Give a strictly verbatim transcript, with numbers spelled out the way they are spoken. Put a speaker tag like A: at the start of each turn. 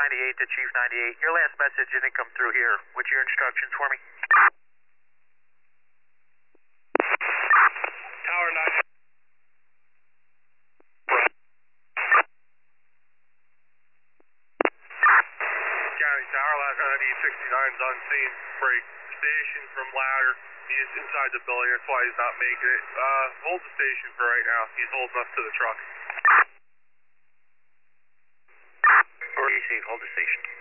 A: ninety-eight to Chief ninety-eight. Your last message didn't come through here. What's your instructions for me?
B: Tower nine. County Tower, last ninety sixty-nine is on scene. Break station from ladder. He's inside the building, that's why he's not making it. Uh, hold the station for right now. He's holding us to the truck.
A: Or you see, hold the station.